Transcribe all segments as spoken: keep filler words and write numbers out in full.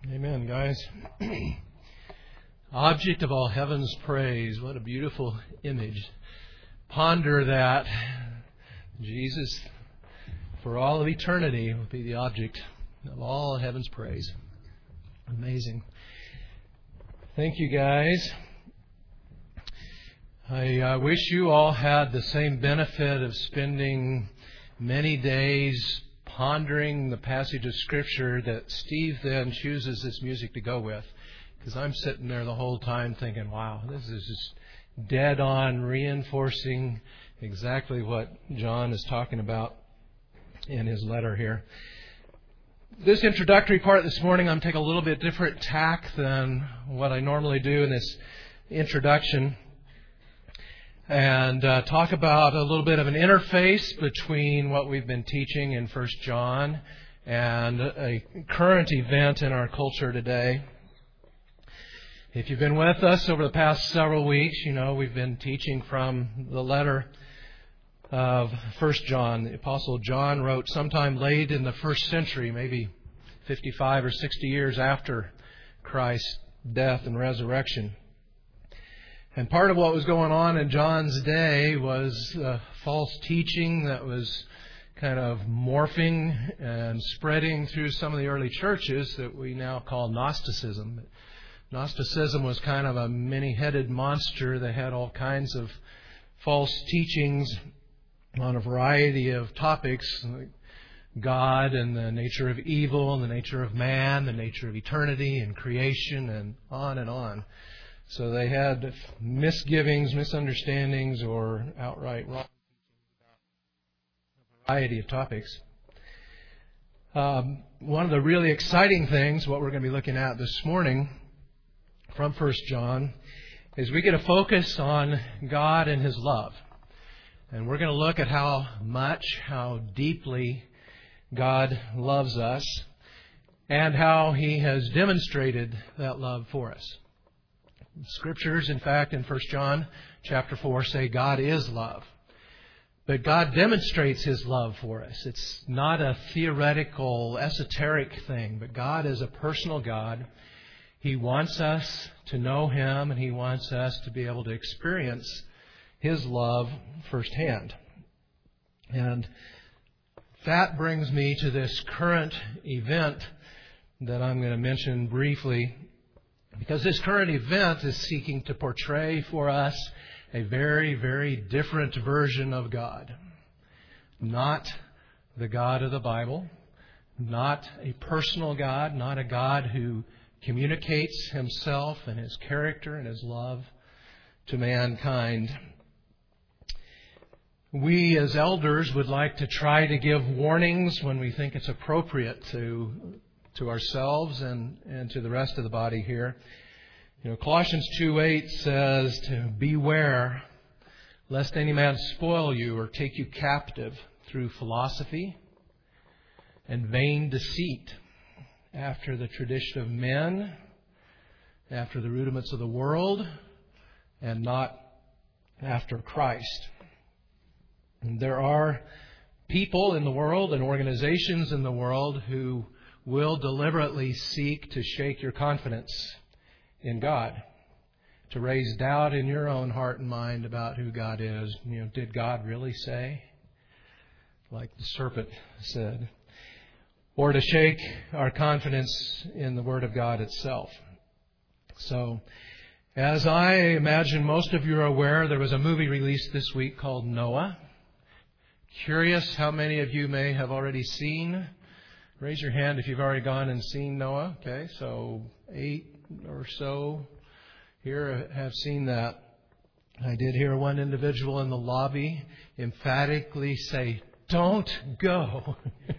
Amen, guys. Object of all heaven's praise. What a beautiful image. Ponder that. Jesus, for all of eternity, will be the object of all heaven's praise. Amazing. Thank you, guys. I uh, wish you all had the same benefit of spending many days pondering the passage of Scripture that Steve then chooses this music to go with. Because I'm sitting there the whole time thinking, wow, this is just dead on reinforcing exactly what John is talking about in his letter here. This introductory part this morning, I'm taking a little bit different tack than what I normally do in this introduction. And uh, talk about a little bit of an interface between what we've been teaching in First John and a current event in our culture today. If you've been with us over the past several weeks, you know we've been teaching from the letter of First John. The Apostle John wrote sometime late in the first century, maybe fifty-five or sixty years after Christ's death and resurrection. And part of what was going on in John's day was uh, false teaching that was kind of morphing and spreading through some of the early churches that we now call Gnosticism. Gnosticism was kind of a many-headed monster that had all kinds of false teachings on a variety of topics, like God and the nature of evil and the nature of man, the nature of eternity and creation, and on and on. So they had misgivings, misunderstandings, or outright wrong about a variety of topics. Um, one of the really exciting things, what we're going to be looking at this morning from First John, is we get a focus on God and His love. And we're going to look at how much, how deeply God loves us, and how He has demonstrated that love for us. Scriptures, in fact, in First John chapter four say God is love. But God demonstrates His love for us. It's not a theoretical, esoteric thing, but God is a personal God. He wants us to know Him, and He wants us to be able to experience His love firsthand. And that brings me to this current event that I'm going to mention briefly, because this current event is seeking to portray for us a very, very different version of God. Not the God of the Bible, not a personal God, not a God who communicates Himself and His character and His love to mankind. We as elders would like to try to give warnings when we think it's appropriate to to ourselves and, and to the rest of the body here. You know, Colossians two eight says to beware lest any man spoil you or take you captive through philosophy and vain deceit, after the tradition of men, after the rudiments of the world, and not after Christ. And there are people in the world and organizations in the world who will deliberately seek to shake your confidence in God, to raise doubt in your own heart and mind about who God is. You know, did God really say? Like the serpent said. Or to shake our confidence in the Word of God itself. So, as I imagine most of you are aware, there was a movie released this week called Noah. Curious how many of you may have already seen. Raise your hand if you've already gone and seen Noah. Okay, so eight or so here have seen that. I did hear one individual in the lobby emphatically say, "Don't go,"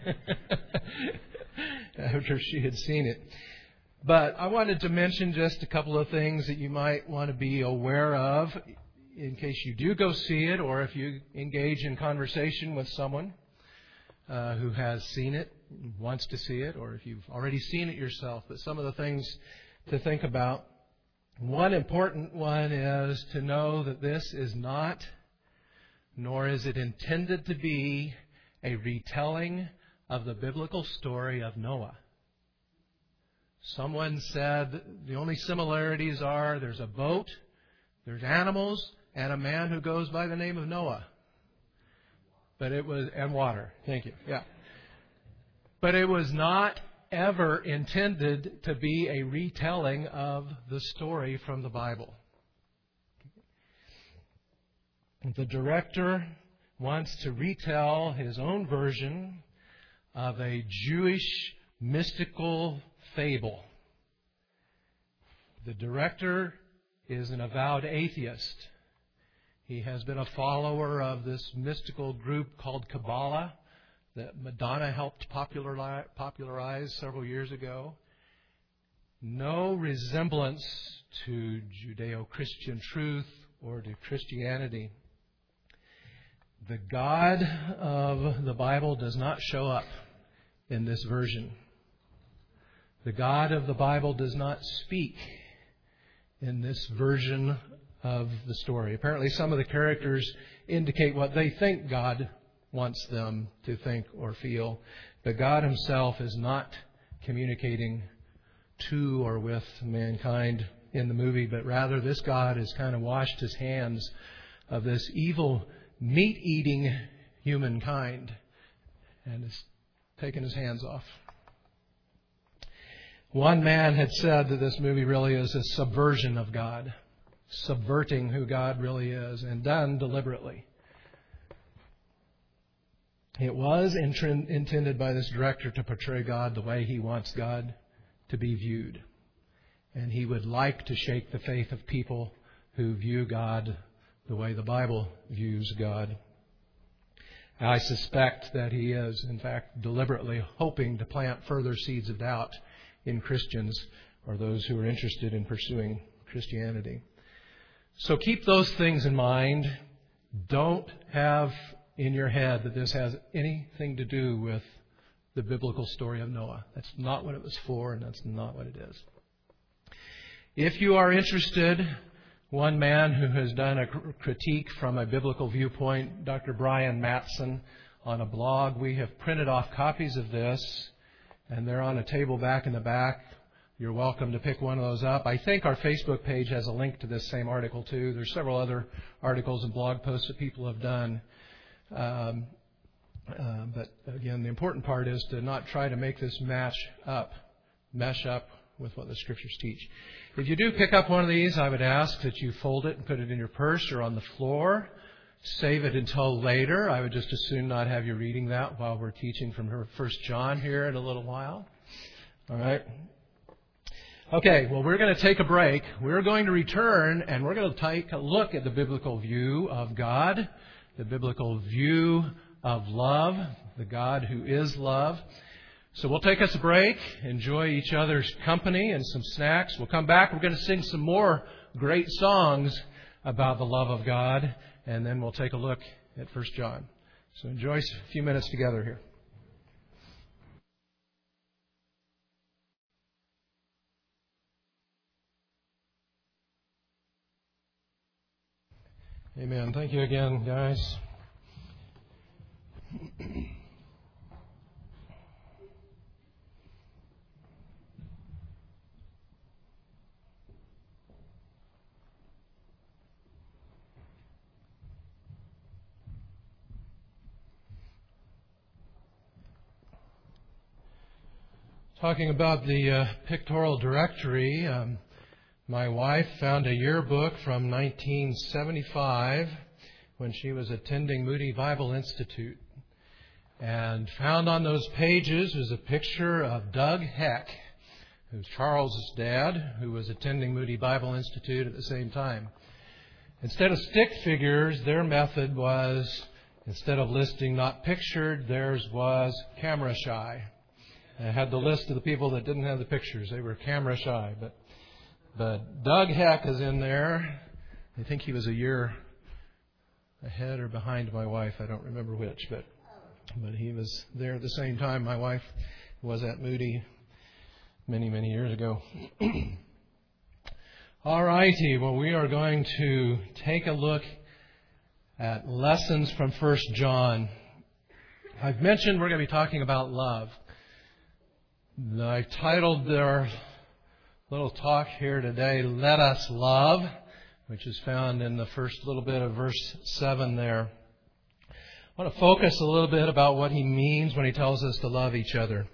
after she had seen it. But I wanted to mention just a couple of things that you might want to be aware of in case you do go see it, or if you engage in conversation with someone uh, who has seen it, wants to see it, or if you've already seen it yourself. But some of the things to think about. One important one is to know that this is not, nor is it intended to be, a retelling of the biblical story of Noah. Someone said the only similarities are there's a boat, there's animals, and a man who goes by the name of Noah. But it was, and water. Thank you. Yeah. But it was not ever intended to be a retelling of the story from the Bible. The director wants to retell his own version of a Jewish mystical fable. The director is an avowed atheist. He has been a follower of this mystical group called Kabbalah that Madonna helped popularize, popularize several years ago. No resemblance to Judeo-Christian truth or to Christianity. The God of the Bible does not show up in this version. The God of the Bible does not speak in this version of the story. Apparently, some of the characters indicate what they think God wants them to think or feel. But God Himself is not communicating to or with mankind in the movie, but rather this God has kind of washed His hands of this evil, meat-eating humankind and has taken His hands off. One man had said that this movie really is a subversion of God, subverting who God really is, and done deliberately. It was int- intended by this director to portray God the way He wants God to be viewed. And He would like to shake the faith of people who view God the way the Bible views God. I suspect that He is, in fact, deliberately hoping to plant further seeds of doubt in Christians or those who are interested in pursuing Christianity. So keep those things in mind. Don't have in your head that this has anything to do with the biblical story of Noah. That's not what it was for, and that's not what it is. If you are interested, one man who has done a critique from a biblical viewpoint, Doctor Brian Matson, on a blog, we have printed off copies of this, and they're on a table back in the back. You're welcome to pick one of those up. I think our Facebook page has a link to this same article too. There's several other articles and blog posts that people have done. Um, uh, but again, the important part is to not try to make this match up, mesh up with what the Scriptures teach. If you do pick up one of these, I would ask that you fold it and put it in your purse or on the floor. Save it until later. I would just as soon not have you reading that while we're teaching from First John here in a little while. All right. Okay, well, we're going to take a break. We're going to return, and we're going to take a look at the biblical view of God, the biblical view of love, the God who is love. So we'll take us a break, enjoy each other's company and some snacks. We'll come back. We're going to sing some more great songs about the love of God. And then we'll take a look at First John. So enjoy a few minutes together here. Amen. Thank you again, guys. Talking about the uh, pictorial directory, um, my wife found a yearbook from nineteen seventy-five when she was attending Moody Bible Institute. And found on those pages was a picture of Doug Heck, who's Charles' dad, who was attending Moody Bible Institute at the same time. Instead of stick figures, their method was, instead of listing not pictured, theirs was camera shy. I had the list of the people that didn't have the pictures. They were camera shy. But but Doug Heck is in there. I think he was a year ahead or behind my wife. I don't remember which. But but he was there at the same time my wife was at Moody many, many years ago. All righty. Well, we are going to take a look at lessons from First John. I've mentioned we're going to be talking about love. I've titled our little talk here today, let us love, which is found in the first little bit of verse seven there. I want to focus a little bit about what he means when he tells us to love each other.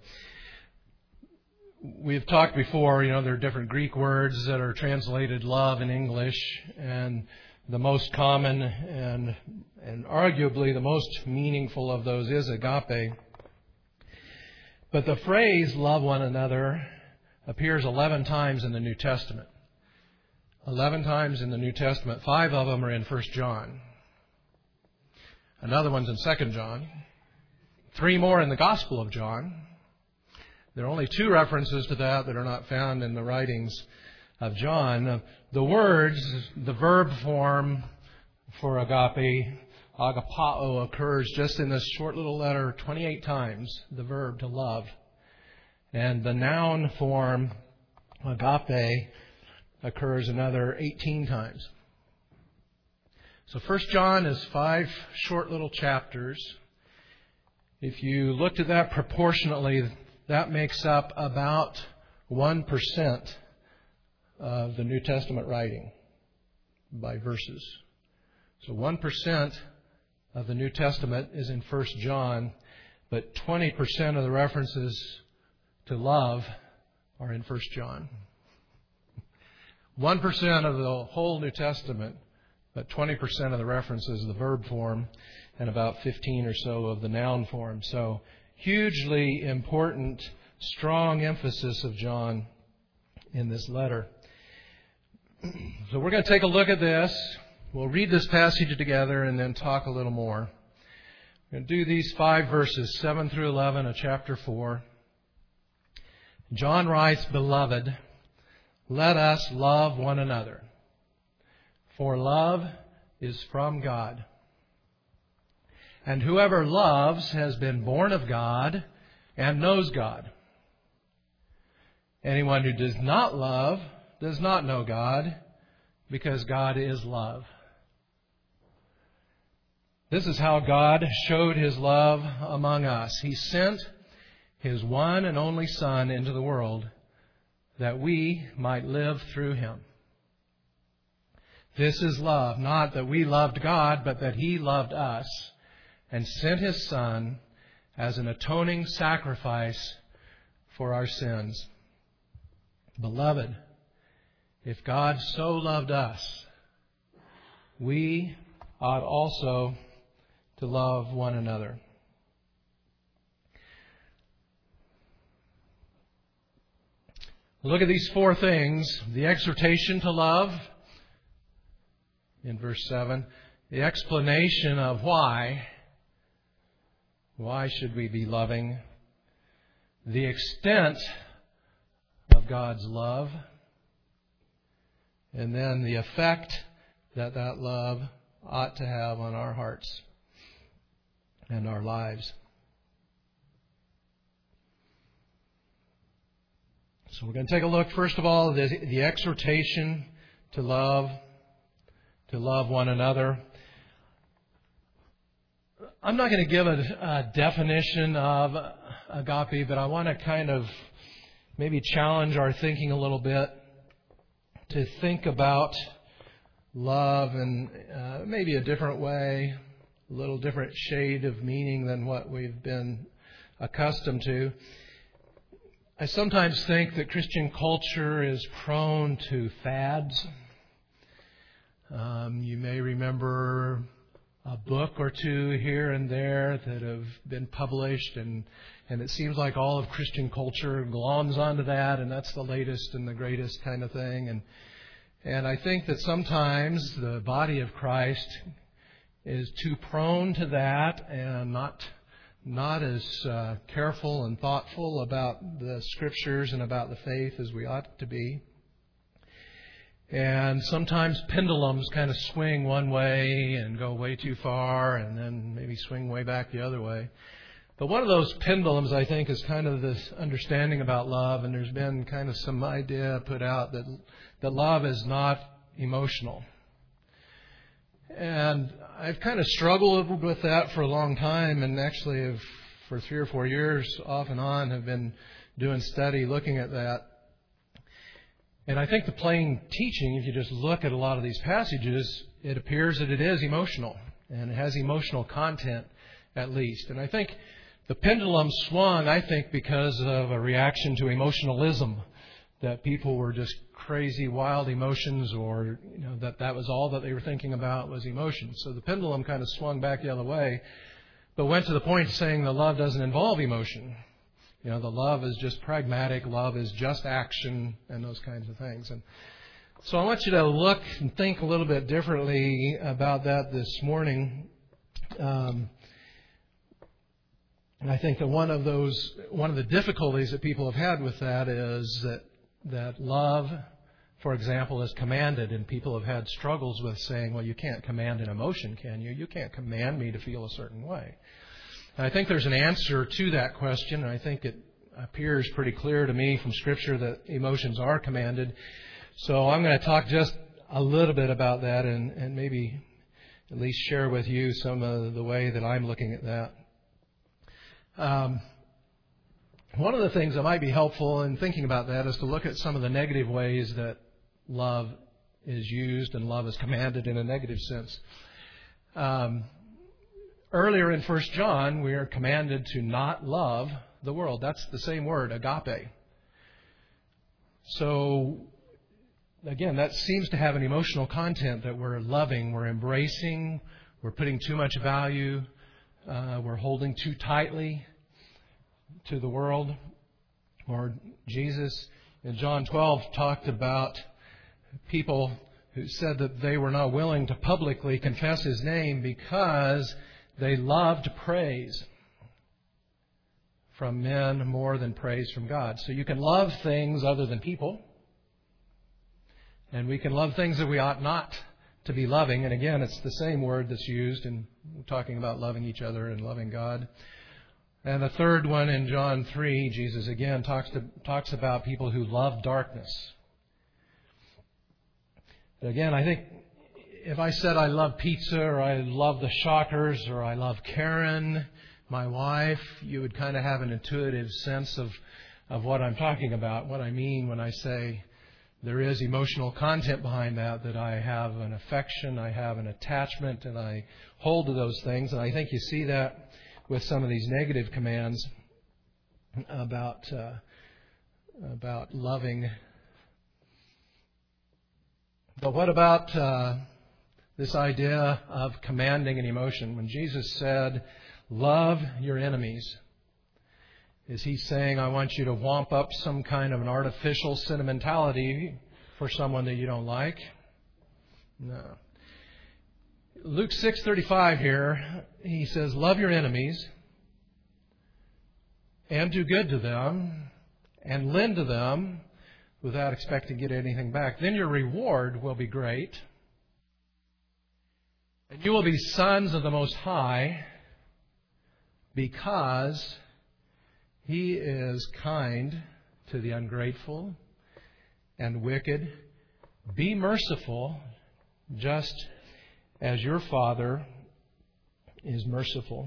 We've talked before, you know, there are different Greek words that are translated love in English, and the most common and and arguably the most meaningful of those is agape. But the phrase love one another appears eleven times in the New Testament. eleven times in the New Testament. Five of them are in First John. Another one's in Second John. Three more in the Gospel of John. There are only two references to that that are not found in the writings of John. The words, the verb form for agape, agapao, occurs just in this short little letter twenty-eight times, the verb to love. And the noun form, agape, occurs another eighteen times. So First John is five short little chapters. If you looked at that proportionately, that makes up about one percent of the New Testament writing by verses. So one percent of the New Testament is in First John, but twenty percent of the references to love are in First John. one percent of the whole New Testament, but twenty percent of the references, the verb form, and about fifteen or so of the noun form. So hugely important, strong emphasis of John in this letter. So we're going to take a look at this. We'll read this passage together and then talk a little more. We're going to do these five verses, seven through eleven of chapter four. John writes, "Beloved, let us love one another, for love is from God. And whoever loves has been born of God and knows God. Anyone who does not love does not know God, because God is love. This is how God showed His love among us. He sent His one and only Son into the world that we might live through Him. This is love, not that we loved God, but that He loved us and sent His Son as an atoning sacrifice for our sins. Beloved, if God so loved us, we ought also to love one another." Look at these four things. The exhortation to love in verse seven. The explanation of why. Why should we be loving? The extent of God's love. And then the effect that that love ought to have on our hearts and our lives. So we're going to take a look, first of all, the, the exhortation to love, to love one another. I'm not going to give a, a definition of agape, but I want to kind of maybe challenge our thinking a little bit to think about love in uh, maybe a different way, a little different shade of meaning than what we've been accustomed to. I sometimes think that Christian culture is prone to fads. Um, you may remember a book or two here and there that have been published, and, and it seems like all of Christian culture gloms onto that, and that's the latest and the greatest kind of thing. And and I think that sometimes the body of Christ is too prone to that and not not as uh, careful and thoughtful about the Scriptures and about the faith as we ought to be. And sometimes pendulums kind of swing one way and go way too far and then maybe swing way back the other way. But one of those pendulums, I think, is kind of this understanding about love, and there's been kind of some idea put out that that love is not emotional. And I've kind of struggled with that for a long time, and actually have, for three or four years off and on have been doing study looking at that. And I think the plain teaching, if you just look at a lot of these passages, it appears that it is emotional, and it has emotional content at least. And I think the pendulum swung, I think, because of a reaction to emotionalism, that people were just crazy, wild emotions, or you know that that was all that they were thinking about was emotion. So the pendulum kind of swung back the other way, but went to the point of saying that love doesn't involve emotion. You know, the love is just pragmatic, love is just action, and those kinds of things. And so I want you to look and think a little bit differently about that this morning. Um, and I think that one of those, one of the difficulties that people have had with that is that that love, for example, is commanded, and people have had struggles with saying, well, you can't command an emotion, can you? You can't command me to feel a certain way. And I think there's an answer to that question, and I think it appears pretty clear to me from Scripture that emotions are commanded. So I'm going to talk just a little bit about that and, and maybe at least share with you some of the way that I'm looking at that. Um, one of the things that might be helpful in thinking about that is to look at some of the negative ways that love is used and love is commanded in a negative sense. Um, earlier in First John, we are commanded to not love the world. That's the same word, agape. So, again, that seems to have an emotional content that we're loving, we're embracing, we're putting too much value, uh, we're holding too tightly to the world. Or Jesus in John twelve talked about people who said that they were not willing to publicly confess His name because they loved praise from men more than praise from God. So you can love things other than people, and we can love things that we ought not to be loving. And again, it's the same word that's used in talking about loving each other and loving God. And the third one in John three, Jesus again talks to, talks about people who love darkness. Again, I think if I said I love pizza, or I love the Shockers, or I love Karen, my wife, you would kind of have an intuitive sense of, of what I'm talking about, what I mean when I say there is emotional content behind that, that I have an affection, I have an attachment, and I hold to those things. And I think you see that with some of these negative commands about uh, about loving. But what about uh, this idea of commanding an emotion? When Jesus said, love your enemies, is He saying, I want you to wamp up some kind of an artificial sentimentality for someone that you don't like? No. Luke six thirty-five here, He says, love your enemies and do good to them and lend to them without expecting to get anything back. Then your reward will be great, and you will be sons of the Most High, because He is kind to the ungrateful and wicked. Be merciful, just as your Father is merciful.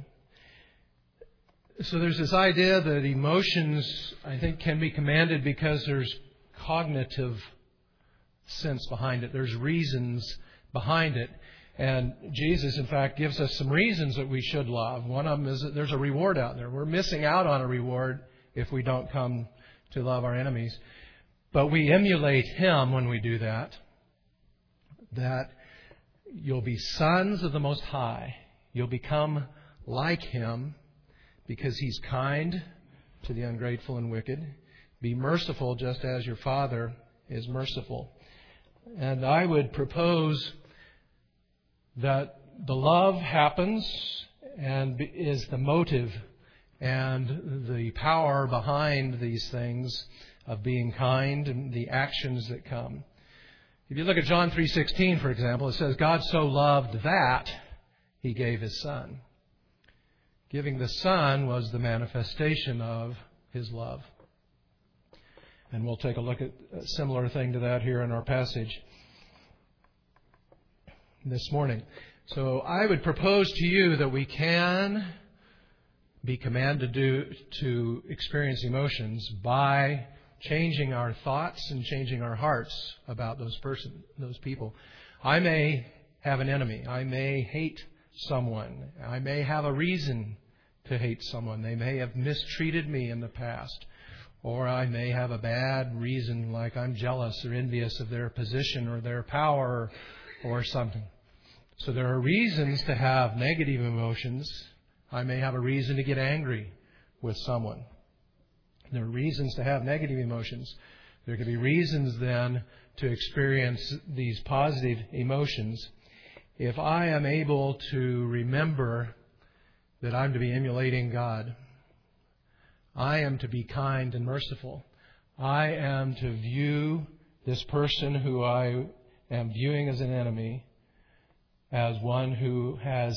So there's this idea that emotions, I think, can be commanded because there's cognitive sense behind it. There's reasons behind it. And Jesus, in fact, gives us some reasons that we should love. One of them is that there's a reward out there. We're missing out on a reward if we don't come to love our enemies. But we emulate Him when we do that. That you'll be sons of the Most High. You'll become like Him because He's kind to the ungrateful and wicked. Be merciful just as your Father is merciful. And I would propose that the love happens and is the motive and the power behind these things of being kind and the actions that come. If you look at John three sixteen, for example, it says, God so loved that He gave His Son. Giving the Son was the manifestation of His love. And we'll take a look at a similar thing to that here in our passage this morning. So I would propose to you that we can be commanded to, to experience emotions by changing our thoughts and changing our hearts about those person, those people. I may have an enemy. I may hate someone. I may have a reason to hate someone. They may have mistreated me in the past. Or I may have a bad reason, like I'm jealous or envious of their position or their power or something. So there are reasons to have negative emotions. I may have a reason to get angry with someone. There are reasons to have negative emotions. There could be reasons then to experience these positive emotions. If I am able to remember that I'm to be emulating God, I am to be kind and merciful. I am to view this person who I am viewing as an enemy as one who has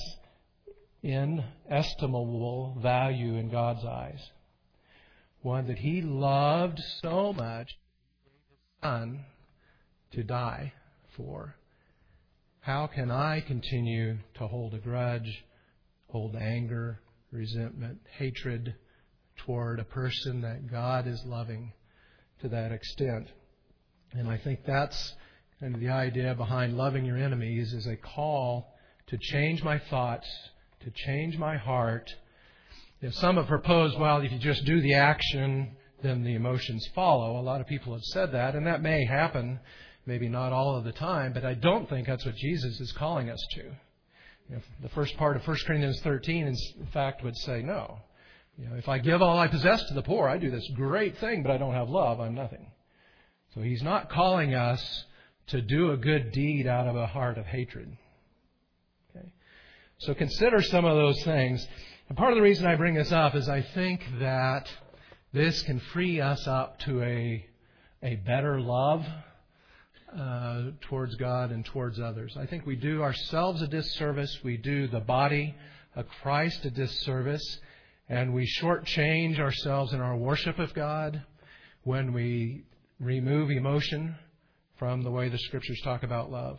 inestimable value in God's eyes. One that He loved so much, His Son, to die for. How can I continue to hold a grudge, hold anger, resentment, hatred toward a person that God is loving to that extent? And I think that's kind of the idea behind loving your enemies, is a call to change my thoughts, to change my heart. If some have proposed, well, if you just do the action, then the emotions follow. A lot of people have said that, and that may happen, maybe not all of the time, but I don't think that's what Jesus is calling us to. You know, the first part of First Corinthians thirteen, in fact, would say no. You know, if I give all I possess to the poor, I do this great thing, but I don't have love, I'm nothing. So He's not calling us to do a good deed out of a heart of hatred. Okay? So consider some of those things. And part of the reason I bring this up is I think that this can free us up to a, a better love uh, towards God and towards others. I think we do ourselves a disservice. We do the body of Christ a disservice. And we shortchange ourselves in our worship of God when we remove emotion from the way the Scriptures talk about love.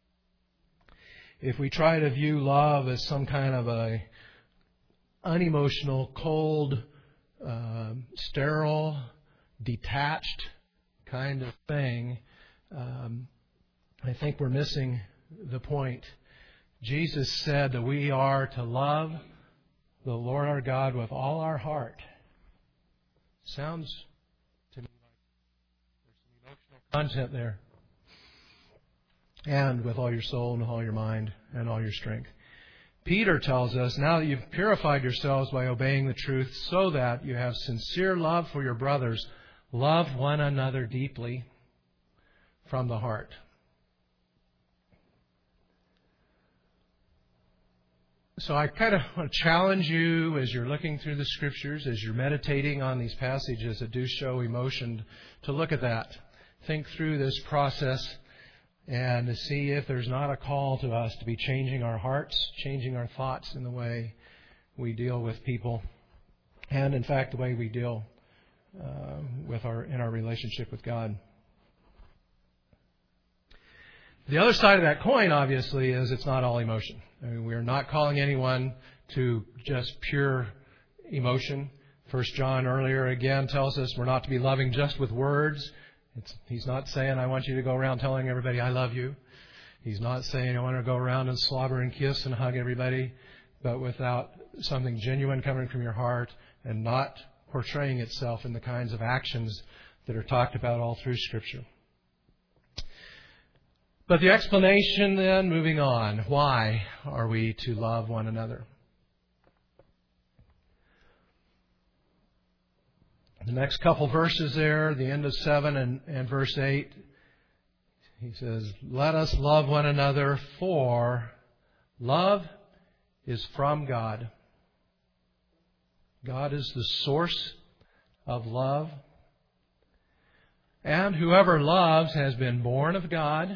If we try to view love as some kind of a unemotional, cold, uh, sterile, detached kind of thing, um, I think we're missing the point. Jesus said that we are to love the Lord our God with all our heart. Sounds to me like there's some emotional content there. And with all your soul and all your mind and all your strength. Peter tells us, now that you've purified yourselves by obeying the truth, so that you have sincere love for your brothers, love one another deeply from the heart. So I kind of want to challenge you as you're looking through the Scriptures, as you're meditating on these passages that do show emotion, to look at that. Think through this process and to see if there's not a call to us to be changing our hearts, changing our thoughts in the way we deal with people, and in fact the way we deal uh, with our in our relationship with God. The other side of that coin, obviously, is it's not all emotion. I mean, we are not calling anyone to just pure emotion. First John earlier again tells us we're not to be loving just with words. It's, he's not saying, I want you to go around telling everybody I love you. He's not saying, I want to go around and slobber and kiss and hug everybody, but without something genuine coming from your heart and not portraying itself in the kinds of actions that are talked about all through Scripture. But the explanation then, moving on, why are we to love one another? The next couple verses there, the end of seven and, and verse eight, he says, let us love one another, for love is from God. God is the source of love. And whoever loves has been born of God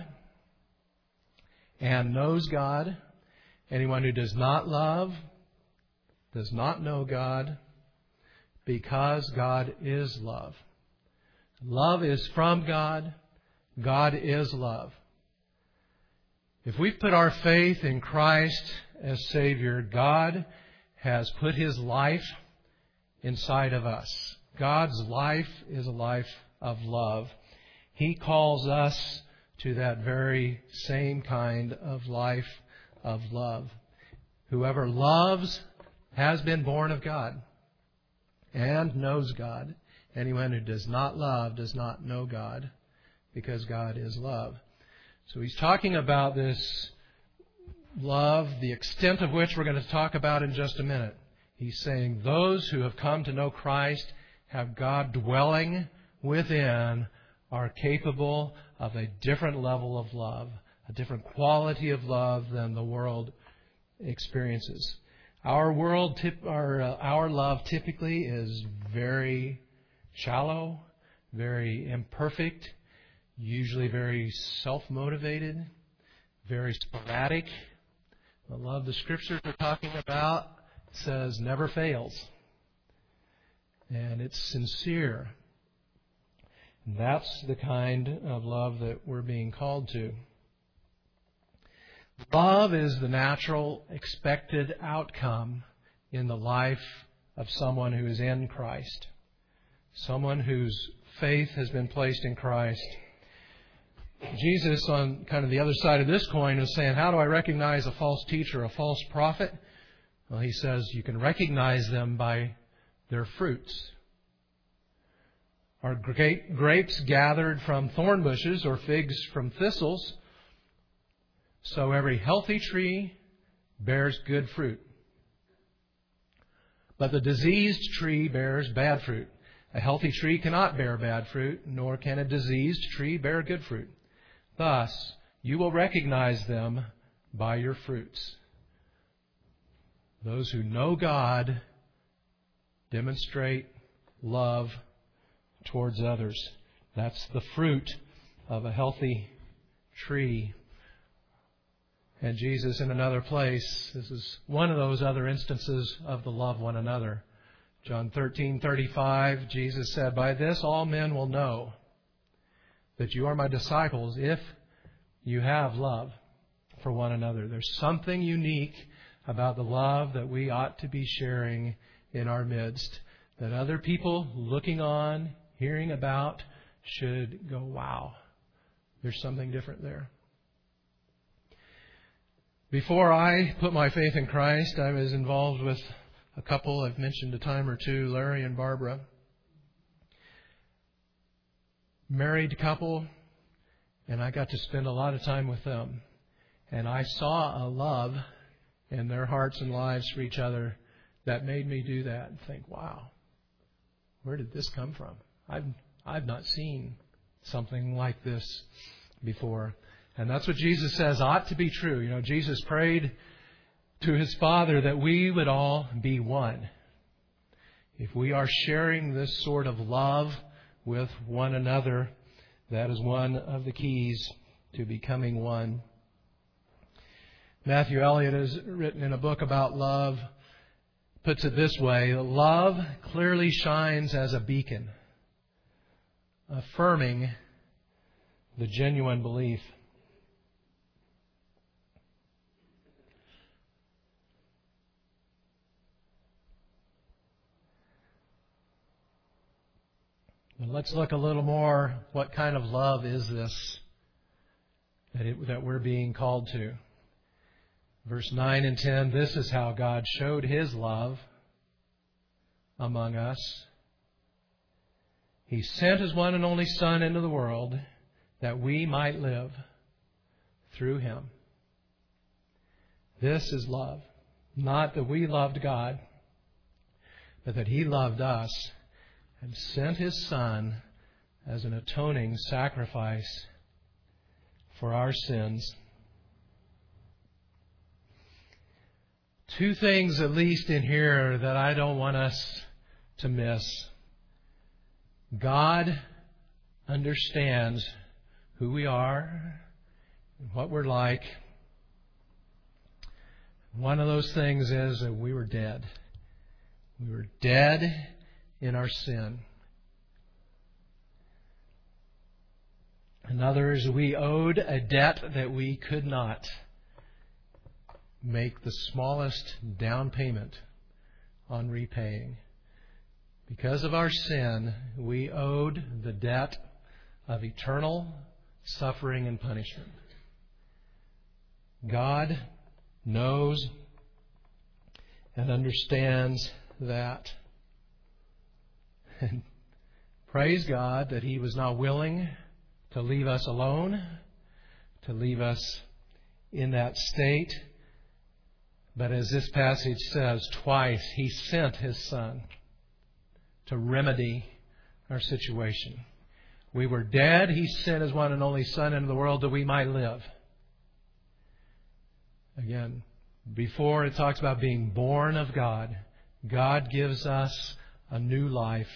and knows God. Anyone who does not love does not know God, because God is love. Love is from God. God is love. If we've put our faith in Christ as Savior, God has put His life inside of us. God's life is a life of love. He calls us to that very same kind of life of love. Whoever loves has been born of God and knows God. Anyone who does not love does not know God, because God is love. So he's talking about this love, the extent of which we're going to talk about in just a minute. He's saying those who have come to know Christ, have God dwelling within, are capable of a different level of love, a different quality of love than the world experiences. Our world, tip, our uh, our love typically is very shallow, very imperfect, usually very self-motivated, very sporadic. The love the Scriptures are talking about says never fails, and it's sincere. And that's the kind of love that we're being called to. Love is the natural, expected outcome in the life of someone who is in Christ. Someone whose faith has been placed in Christ. Jesus, on kind of the other side of this coin, is saying, how do I recognize a false teacher, a false prophet? Well, he says you can recognize them by their fruits. Are grapes gathered from thorn bushes or figs from thistles? So every healthy tree bears good fruit. But the diseased tree bears bad fruit. A healthy tree cannot bear bad fruit, nor can a diseased tree bear good fruit. Thus, you will recognize them by your fruits. Those who know God demonstrate love towards others. That's the fruit of a healthy tree. And Jesus, in another place, this is one of those other instances of the love one another. John thirteen thirty-five, Jesus said, by this all men will know that you are my disciples if you have love for one another. There's something unique about the love that we ought to be sharing in our midst, that other people looking on, hearing about, should go, wow, there's something different there. Before I put my faith in Christ, I was involved with a couple I've mentioned a time or two, Larry and Barbara. Married couple, and I got to spend a lot of time with them. And I saw a love in their hearts and lives for each other that made me do that and think, wow, where did this come from? I've I've not seen something like this before. And that's what Jesus says ought to be true. You know, Jesus prayed to His Father that we would all be one. If we are sharing this sort of love with one another, that is one of the keys to becoming one. Matthew Elliott has written in a book about love, puts it this way: love clearly shines as a beacon, affirming the genuine belief. And let's look a little more, what kind of love is this that, it, that we're being called to? Verse nine and ten, this is how God showed His love among us. He sent His one and only Son into the world that we might live through Him. This is love. Not that we loved God, but that He loved us and sent His Son as an atoning sacrifice for our sins. Two things, at least in here, that I don't want us to miss. God understands who we are and what we're like. One of those things is that we were dead. We were dead in our sin. Another is we owed a debt that we could not make the smallest down payment on repaying. Because of our sin, we owed the debt of eternal suffering and punishment. God knows and understands that. And praise God that He was not willing to leave us alone, to leave us in that state. But as this passage says, twice He sent His Son to remedy our situation. We were dead. He sent His one and only Son into the world that we might live. Again, before it talks about being born of God, God gives us a new life,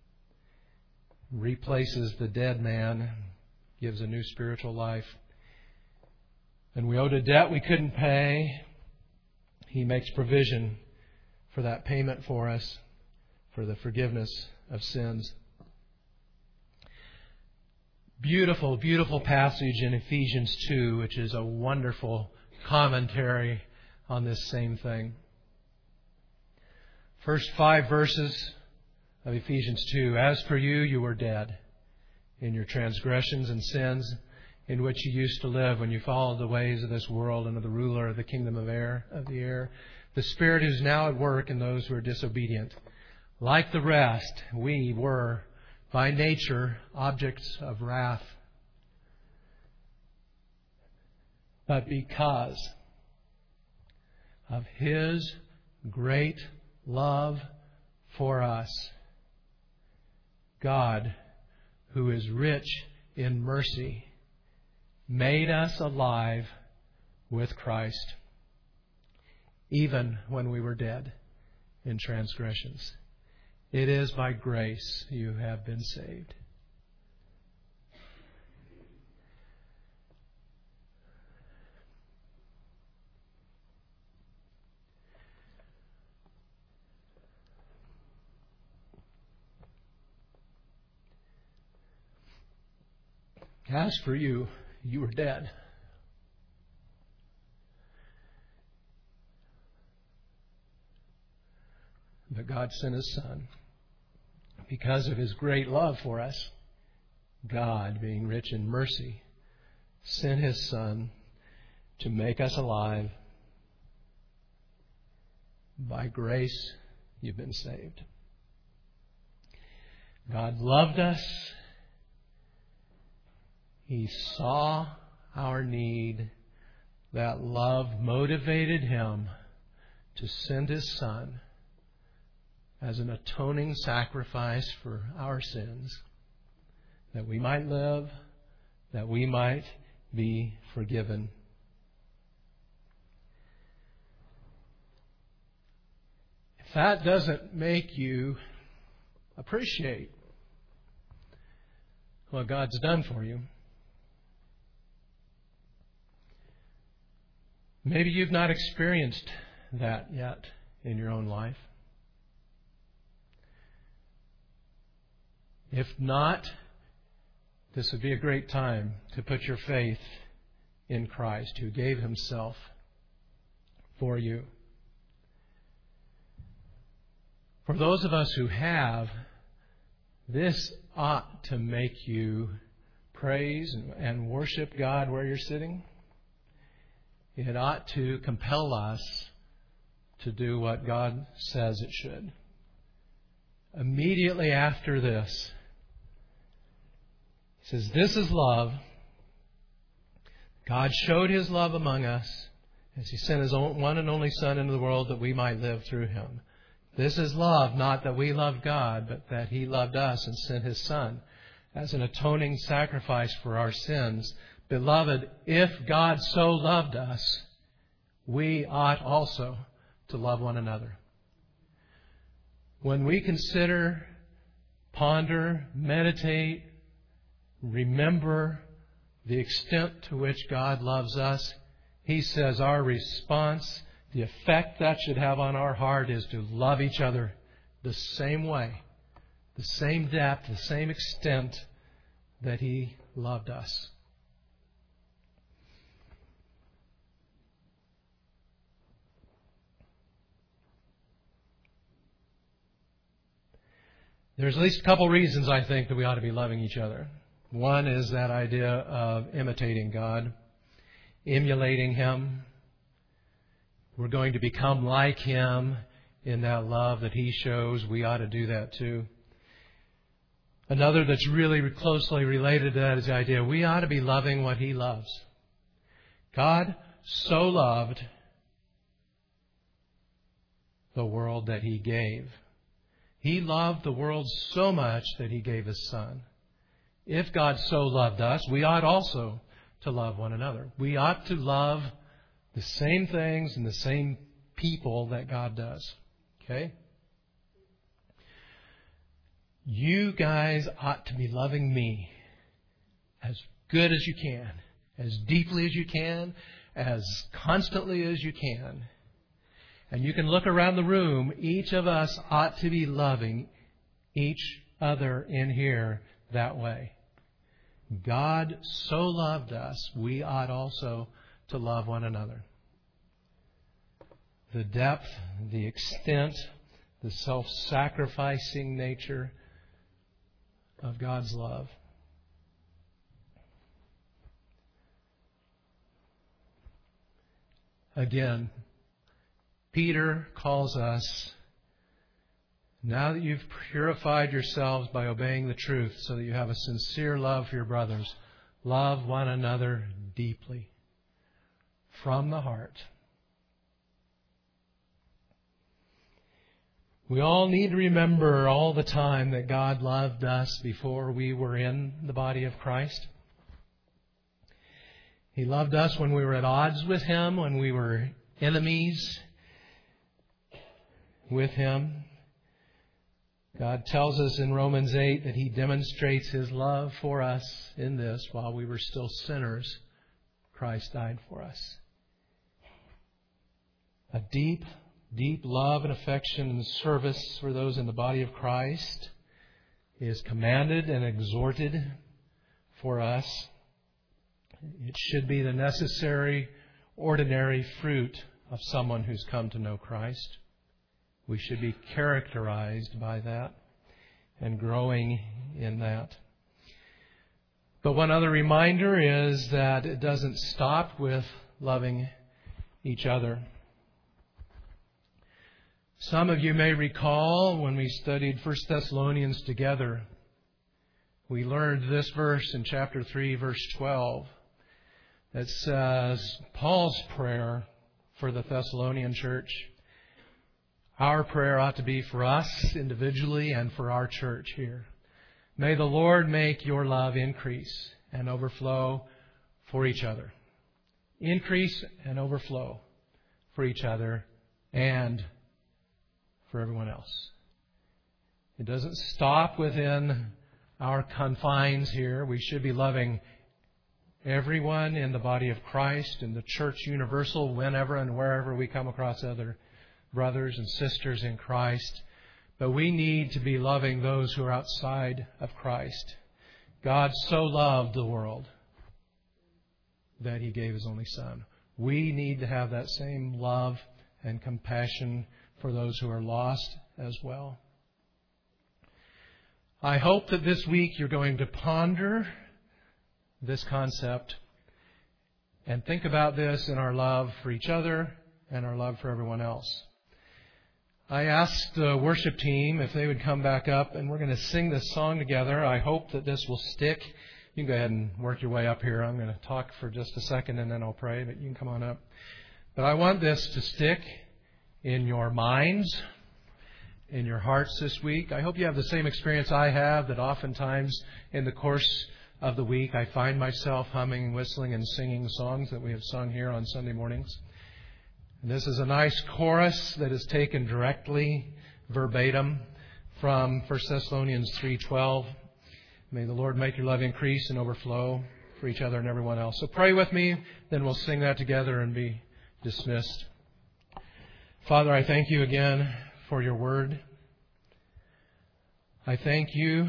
replaces the dead man, gives a new spiritual life. And we owed a debt we couldn't pay. He makes provision for that payment for us, for the forgiveness of sins. Beautiful, beautiful passage in Ephesians two, which is a wonderful commentary on this same thing. First five verses of Ephesians two. As for you, you were dead in your transgressions and sins, in which you used to live when you followed the ways of this world and of the ruler of the kingdom of air of the air, the Spirit who is now at work in those who are disobedient. Like the rest, we were by nature objects of wrath. But because of His great love for us, God, who is rich in mercy, made us alive with Christ, even when we were dead in transgressions. It is by grace you have been saved. As for you, you were dead. But God sent His Son. Because of His great love for us, God, being rich in mercy, sent His Son to make us alive. By grace, you've been saved. God loved us. He saw our need. That love motivated Him to send His Son as an atoning sacrifice for our sins, that we might live, that we might be forgiven. If that doesn't make you appreciate what God's done for you, maybe you've not experienced that yet in your own life. If not, this would be a great time to put your faith in Christ, who gave Himself for you. For those of us who have, this ought to make you praise and worship God where you're sitting. It ought to compel us to do what God says it should. Immediately after this, He says, this is love. God showed His love among us as He sent His own, one and only Son into the world that we might live through Him. This is love, not that we loved God, but that He loved us and sent His Son as an atoning sacrifice for our sins. Beloved, if God so loved us, we ought also to love one another. When we consider, ponder, meditate, remember the extent to which God loves us, He says our response, the effect that should have on our heart, is to love each other the same way, the same depth, the same extent that He loved us. There's at least a couple reasons I think that we ought to be loving each other. One is that idea of imitating God, emulating Him. We're going to become like Him in that love that He shows. We ought to do that too. Another that's really closely related to that is the idea we ought to be loving what He loves. God so loved the world that He gave. He loved the world so much that He gave His Son. If God so loved us, we ought also to love one another. We ought to love the same things and the same people that God does. Okay? You guys ought to be loving me as good as you can, as deeply as you can, as constantly as you can. And you can look around the room. Each of us ought to be loving each other in here that way. God so loved us, we ought also to love one another. The depth, the extent, the self-sacrificing nature of God's love. Again, Peter calls us, now that you've purified yourselves by obeying the truth so that you have a sincere love for your brothers, love one another deeply from the heart. We all need to remember all the time that God loved us before we were in the body of Christ. He loved us when we were at odds with Him, when we were enemies with Him. God tells us in Romans eight that He demonstrates His love for us in this: while we were still sinners, Christ died for us. A deep, deep love and affection and service for those in the body of Christ is commanded and exhorted for us. It should be the necessary, ordinary fruit of someone who's come to know Christ. We should be characterized by that and growing in that. But one other reminder is that it doesn't stop with loving each other. Some of you may recall when we studied First Thessalonians together, we learned this verse in chapter three, verse twelve, that says, Paul's prayer for the Thessalonian church. Our prayer ought to be for us individually and for our church here. May the Lord make your love increase and overflow for each other. Increase and overflow for each other and for everyone else. It doesn't stop within our confines here. We should be loving everyone in the body of Christ and the church universal whenever and wherever we come across other brothers and sisters in Christ. But we need to be loving those who are outside of Christ. God so loved the world that He gave His only Son. We need to have that same love and compassion for those who are lost as well. I hope that this week you're going to ponder this concept and think about this in our love for each other and our love for everyone else. I asked the worship team if they would come back up, and we're going to sing this song together. I hope that this will stick. You can go ahead and work your way up here. I'm going to talk for just a second and then I'll pray, but you can come on up. But I want this to stick in your minds, in your hearts this week. I hope you have the same experience I have, that oftentimes in the course of the week I find myself humming, whistling, and singing songs that we have sung here on Sunday mornings. And this is a nice chorus that is taken directly, verbatim, from First Thessalonians three twelve. May the Lord make your love increase and overflow for each other and everyone else. So pray with me, then we'll sing that together and be dismissed. Father, I thank you again for your word. I thank you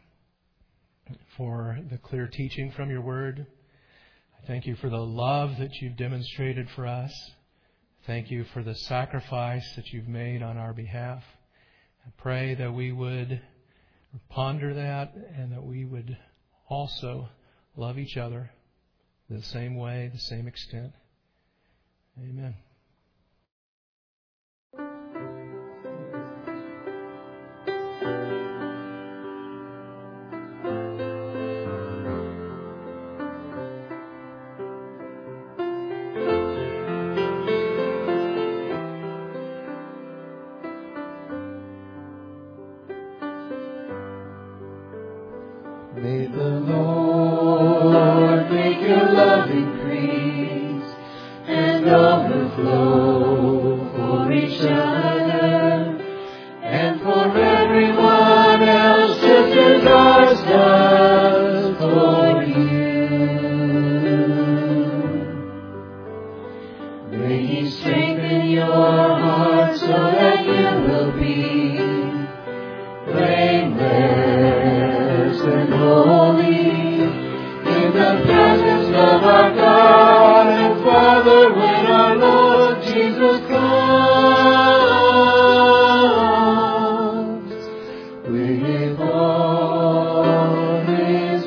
for the clear teaching from your word. I thank you for the love that you've demonstrated for us. Thank you for the sacrifice that you've made on our behalf. I pray that we would ponder that, and that we would also love each other the same way, the same extent. Amen. May the Lord make your love increase and overflow for each other and for everyone else, just as ours does for you. May He strengthen your heart so that you will be blameless and holy in the presence of our God and Father when our Lord Jesus comes with all His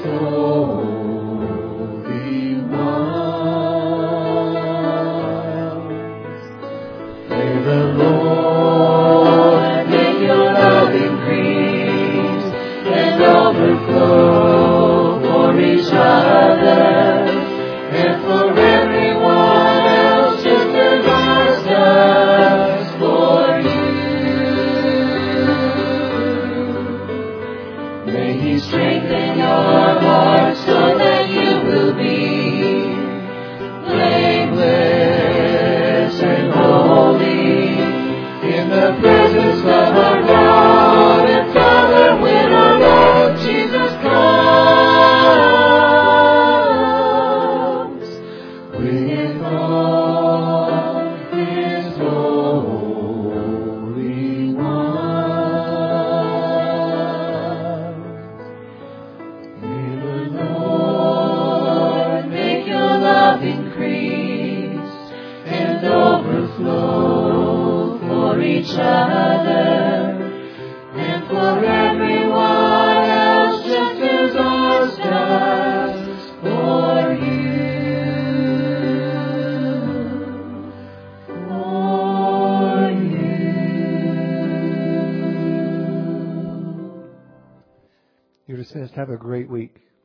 holy ones. May the Lord make your love increase and overflow for each other and for everyone else, just as ours does for you. May He strengthen your heart so that you will be blameless and holy in the presence of our God and Father when our Lord Jesus comes with all His holy ones. May the Lord make your love increase and overflow for each other and for everyone else, just as ours does for you. For you. You're dismissed. Have a great week.